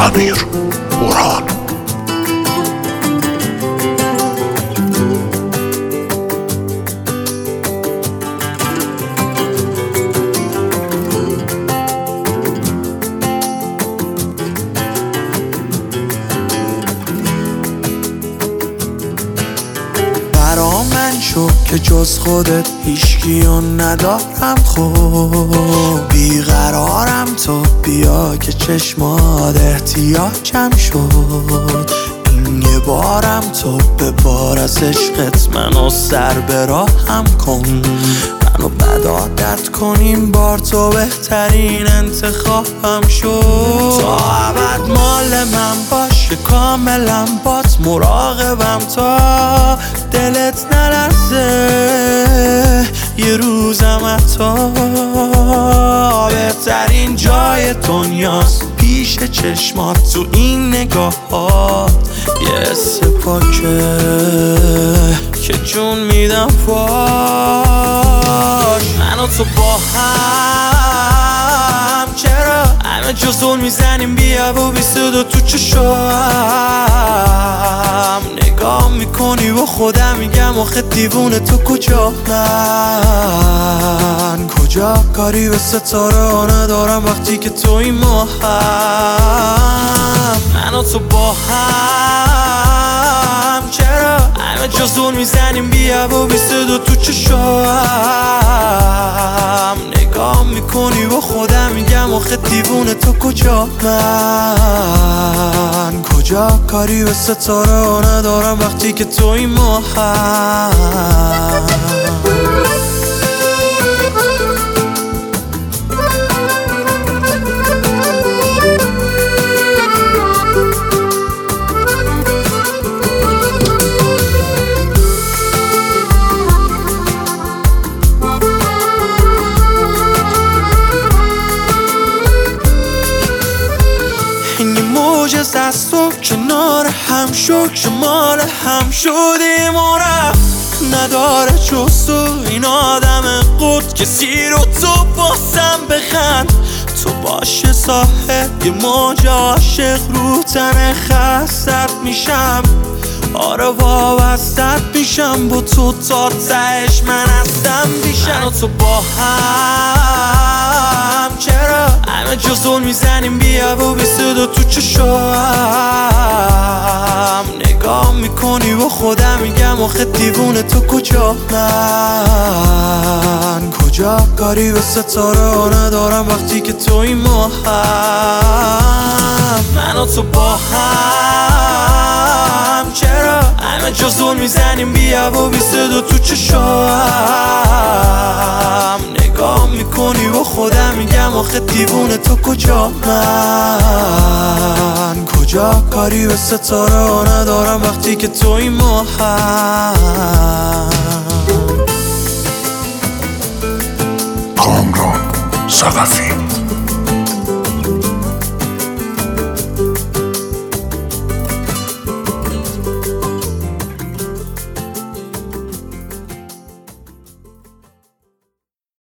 امیر برهان. برا من شو که جز خودت هیچکیو ندارم، خب بیقرارم، تو بیا که چشمات احتیاجم شد. این یه بارم تو به بار از عشقت منو سر به راهم کن، منو بد عادت کنیم بار تو بهترین انتخابم شد. تا ابد مال من باشه، کاملا بات مراقبم تا دلت نلرزه یه روزم حتی. بهترین جای دنیاست پیش چشمات، تو این نگاهات یه حس پاکه که جون میدم باش. من و تو با هم چرا همه جا زل میزنیم، بیا و بی صدا تو چشام نگاه میکنی و خودم میگم آخه دیوونه تو کجا، من کجا؟ کاری به ستاره ندارم وقتی که توی ما هم. من و تو با هم چرا همه جا زل میزنیم، بیا و بی صدا تو چشام نگاه میکنی و خودم میگم آخه دیوونه تو کجا، من کجا؟ کاری به ستاره ندارم وقتی که توی ما هم. این موجز از تو کنار هم شد، شمال هم شدیم و رفت، نداره جز تو این آدم قد کسی رو تو باسم بخند. تو باشه صاحب یه موج عاشق رو تن خستت میشم، آره وابستت میشم با تو تا تهش من هستم بیشم. من و تو با هم چرا همه جا زل میزنیم، بیا و بی صدا تو چشام نگاه میکنی و خودم میگم آخه دیوونه تو کجا، من کجا؟ کاری به ستاره ندارم وقتی که توی ما هم. من و تو با هم چرا همه جا زل میزنیم، بیا و بی صدا تو چشام نگاه میکنی و خودم میگم آخه دیوونه تو کجا، من کجا؟ کاری به ستاره ندارم وقتی که توی ما هم. کامران صدفی.